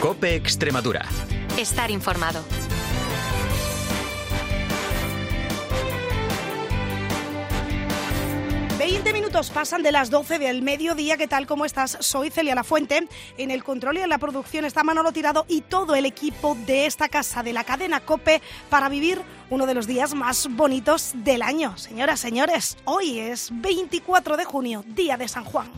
COPE Extremadura. Estar informado. Minutos pasan de las 12 del mediodía. ¿Qué tal? ¿Cómo estás? Soy Celia Lafuente. En el control y en la producción está Manolo Tirado y todo el equipo de esta casa, de la cadena COPE, para vivir uno de los días más bonitos del año. Señoras, señores, hoy es 24 de junio, día de San Juan.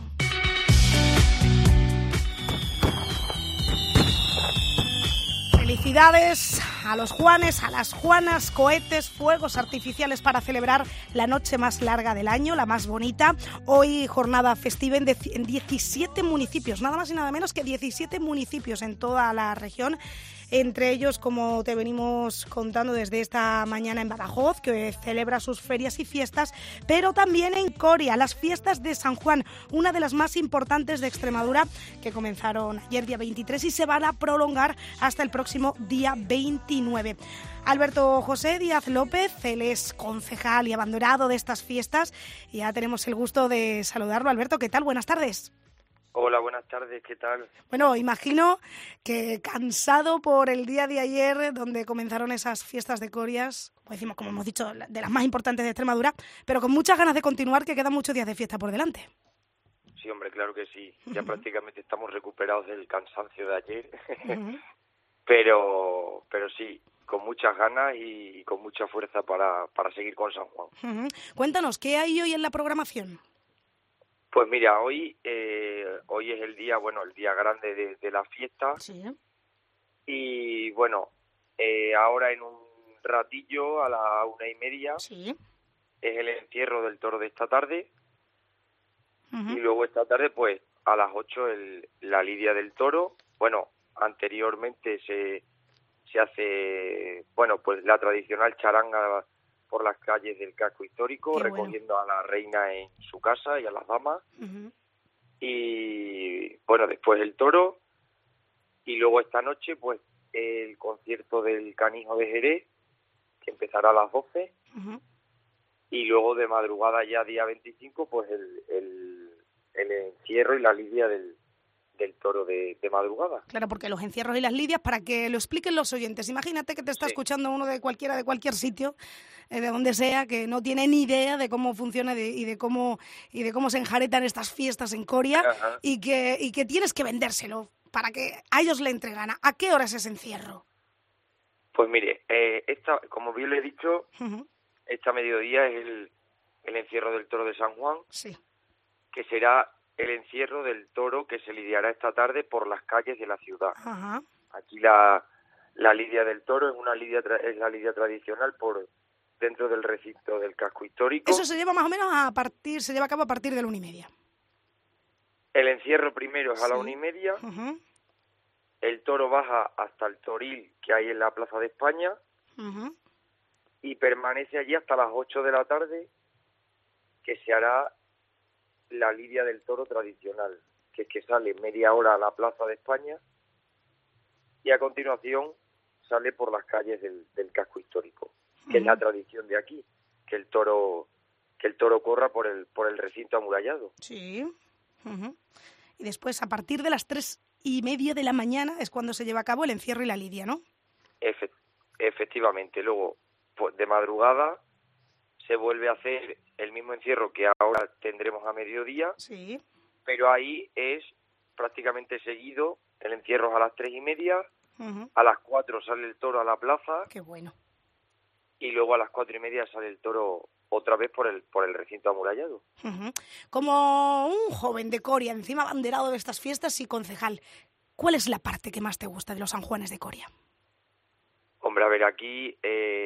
Felicidades a los Juanes, a las Juanas, cohetes, fuegos artificiales para celebrar la noche más larga del año, la más bonita. Hoy jornada festiva en 17 municipios, nada más y nada menos que 17 municipios en toda la región. Entre ellos, como te venimos contando desde esta mañana, en Badajoz, que celebra sus ferias y fiestas, pero también en Coria, las fiestas de San Juan, una de las más importantes de Extremadura, que comenzaron ayer día 23 y se van a prolongar hasta el próximo día 29. Alberto José Díaz López, él es concejal y abanderado de estas fiestas, y ya tenemos el gusto de saludarlo. Alberto, ¿qué tal? Buenas tardes. Hola, buenas tardes, ¿qué tal? Bueno, imagino que cansado por el día de ayer, donde comenzaron esas fiestas de Corias, como hemos dicho, de las más importantes de Extremadura, pero con muchas ganas de continuar, que quedan muchos días de fiesta por delante. Sí, hombre, claro que sí. Ya prácticamente estamos recuperados del cansancio de ayer, pero sí, con muchas ganas y con mucha fuerza para seguir con San Juan. Cuéntanos, ¿qué hay hoy en la programación? Pues mira, hoy es el día, el día grande de la fiesta. Sí. Y bueno, ahora en un ratillo, a la 1:30, sí, es el encierro del toro de esta tarde. Y luego esta tarde, pues, a las 8 la lidia del toro. Bueno, anteriormente se hace, pues la tradicional charanga por las calles del casco histórico. Qué recogiendo bueno. A la reina en su casa y a las damas. Y bueno, después el toro. Y luego esta noche, pues, el concierto del Canijo de Jerez, que empezará a las 12. Y luego de madrugada, ya día 25, pues el encierro y la lidia del toro de madrugada. Claro, porque los encierros y las lidias, para que lo expliquen los oyentes, imagínate que te está escuchando uno de cualquier sitio, de donde sea, que no tiene ni idea de cómo funciona y de cómo se enjaretan estas fiestas en Coria, y que tienes que vendérselo para que a ellos le entregan. ¿A qué hora es ese encierro? Pues mire, como bien le he dicho, esta mediodía es el encierro del toro de San Juan, que será el encierro del toro que se lidiará esta tarde por las calles de la ciudad. Aquí la lidia del toro es la lidia tradicional por dentro del recinto del casco histórico. Eso se lleva más o menos se lleva a cabo a partir de la 1:30. El encierro primero es a la 1:30. El toro baja hasta el toril que hay en la Plaza de España y permanece allí hasta las 8 de la tarde, que se hará la lidia del toro tradicional, que es que sale media hora a la Plaza de España y a continuación sale por las calles del casco histórico, que es la tradición de aquí, que el toro corra por el recinto amurallado. Sí. Y después, a partir de las 3:30 de la mañana, es cuando se lleva a cabo el encierro y la lidia, ¿no? Efectivamente. Luego, pues, de madrugada se vuelve a hacer el mismo encierro que ahora tendremos a mediodía, pero ahí es prácticamente seguido. El encierro es a las 3:30, a las 4 sale el toro a la plaza. ¡Qué bueno! Y luego a las 4:30 sale el toro otra vez por el recinto amurallado. Como un joven de Coria, encima abanderado de estas fiestas y concejal, ¿cuál es la parte que más te gusta de los San Juanes de Coria? Hombre, a ver, aquí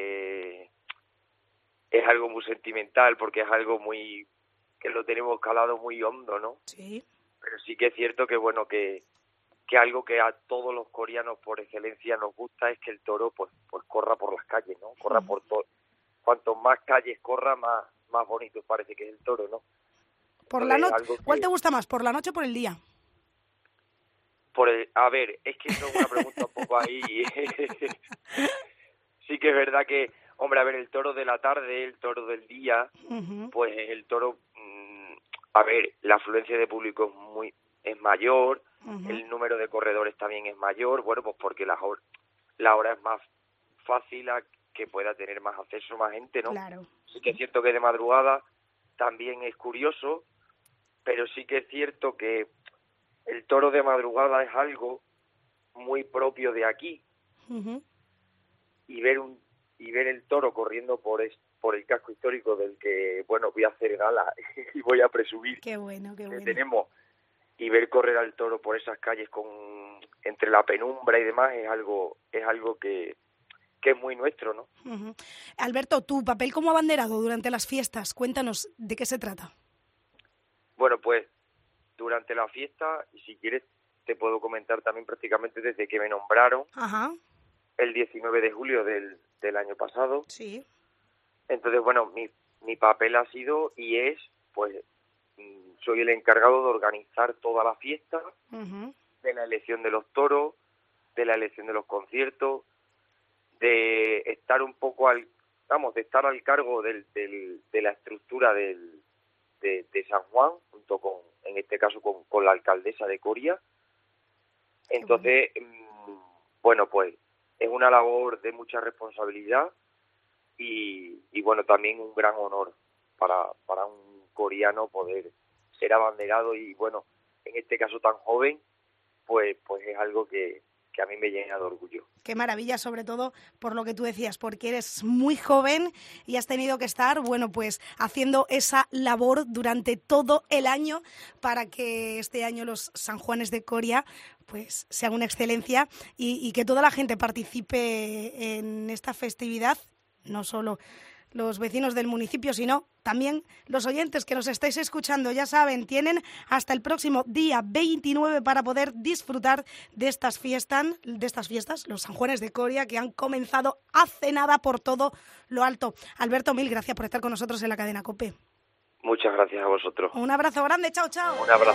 es algo muy sentimental, porque es algo que lo tenemos calado muy hondo, ¿no? Sí. Pero sí que es cierto que, bueno, que algo que a todos los coreanos por excelencia nos gusta es que el toro pues corra por las calles, ¿no? Corra por todo. Cuanto más calles corra, más bonito parece que es el toro, ¿no? Por la noche. ¿Cuál te gusta más, por la noche o por el día? A ver, es que eso es una pregunta un poco ahí. Sí que es verdad que, hombre, a ver, el toro de la tarde, el toro del día, pues el toro, a ver, la afluencia de público es mayor, el número de corredores también es mayor, bueno, pues porque la hora es más fácil a que pueda tener más acceso más gente, ¿no? Claro. Sí que es cierto que de madrugada también es curioso, pero sí que es cierto que el toro de madrugada es algo muy propio de aquí. Y ver el toro corriendo por el casco histórico del que, bueno, voy a hacer gala y voy a presumir qué bueno. que tenemos, y ver correr al toro por esas calles entre la penumbra y demás es algo que es muy nuestro, ¿no? Alberto, tu papel como abanderado durante las fiestas, cuéntanos de qué se trata. Bueno, pues durante la fiesta, y si quieres te puedo comentar también prácticamente desde que me nombraron, el 19 de julio del año pasado. Sí. Entonces, bueno, mi papel ha sido y es, pues, soy el encargado de organizar toda la fiesta, de la elección de los toros, de la elección de los conciertos, de estar un poco de estar al cargo de la estructura de San Juan, junto con, en este caso, con la alcaldesa de Coria. Entonces, bueno, pues es una labor de mucha responsabilidad y bueno, también un gran honor para un coreano poder ser abanderado y, bueno, en este caso tan joven, pues es algo que a mí me llena de orgullo. Qué maravilla, sobre todo por lo que tú decías, porque eres muy joven y has tenido que estar, bueno, pues haciendo esa labor durante todo el año para que este año los San Juanes de Coria pues sean una excelencia y que toda la gente participe en esta festividad, no solo los vecinos del municipio, sino también los oyentes que nos estáis escuchando. Ya saben, tienen hasta el próximo día 29 para poder disfrutar de estas fiestas, los San Juanes de Coria, que han comenzado hace nada por todo lo alto. Alberto, mil gracias por estar con nosotros en la cadena COPE. Muchas gracias a vosotros. Un abrazo grande, chao, chao. Un abrazo.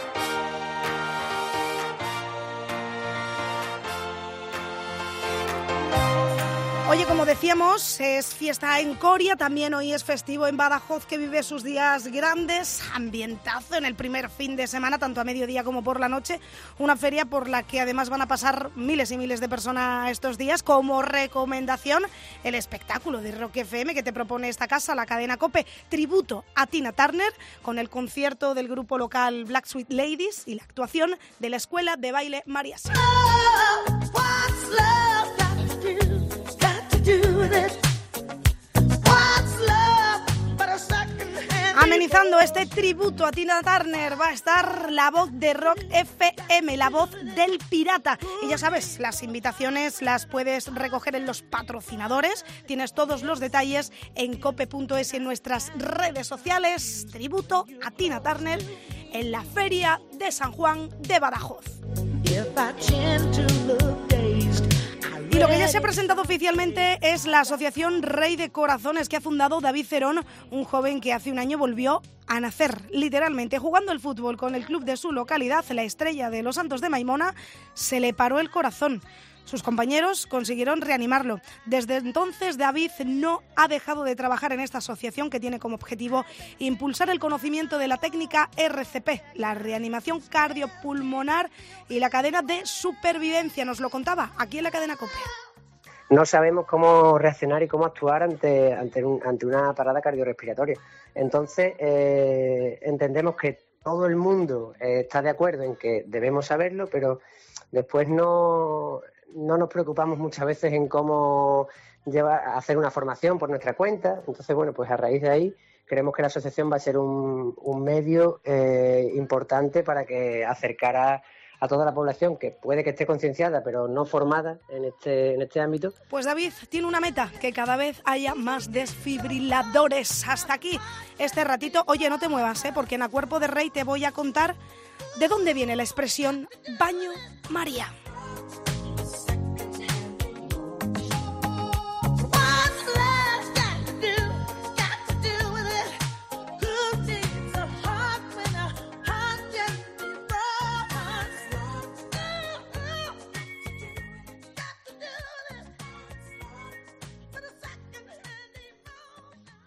Oye, como decíamos, es fiesta en Coria, también hoy es festivo en Badajoz, que vive sus días grandes, ambientazo en el primer fin de semana, tanto a mediodía como por la noche, una feria por la que además van a pasar miles y miles de personas estos días. Como recomendación, el espectáculo de Rock FM que te propone esta casa, la cadena COPE, tributo a Tina Turner, con el concierto del grupo local Black Sweet Ladies y la actuación de la Escuela de Baile Mariasi. Amenizando este tributo a Tina Turner va a estar la voz de Rock FM, la voz del pirata. Y ya sabes, las invitaciones las puedes recoger en los patrocinadores. Tienes todos los detalles en cope.es y en nuestras redes sociales. Tributo a Tina Turner en la Feria de San Juan de Badajoz. Y lo que ya se ha presentado oficialmente es la asociación Rey de Corazones que ha fundado David Cerón, un joven que hace un año volvió a nacer, literalmente. Jugando al fútbol con el club de su localidad, la Estrella de los Santos de Maimona, se le paró el corazón. Sus compañeros consiguieron reanimarlo. Desde entonces, David no ha dejado de trabajar en esta asociación que tiene como objetivo impulsar el conocimiento de la técnica RCP, la reanimación cardiopulmonar y la cadena de supervivencia. Nos lo contaba aquí en la cadena COPE. No sabemos cómo reaccionar y cómo actuar ante una parada cardiorrespiratoria. Entonces, entendemos que todo el mundo está de acuerdo en que debemos saberlo, pero después no nos preocupamos muchas veces en cómo hacer una formación por nuestra cuenta. Entonces, bueno, pues a raíz de ahí creemos que la asociación va a ser un medio importante para que acercara a toda la población que puede que esté concienciada pero no formada en este ámbito. Pues David tiene una meta, que cada vez haya más desfibriladores. Hasta aquí este ratito. Oye, no te muevas, porque en A Cuerpo de Rey te voy a contar de dónde viene la expresión Baño María.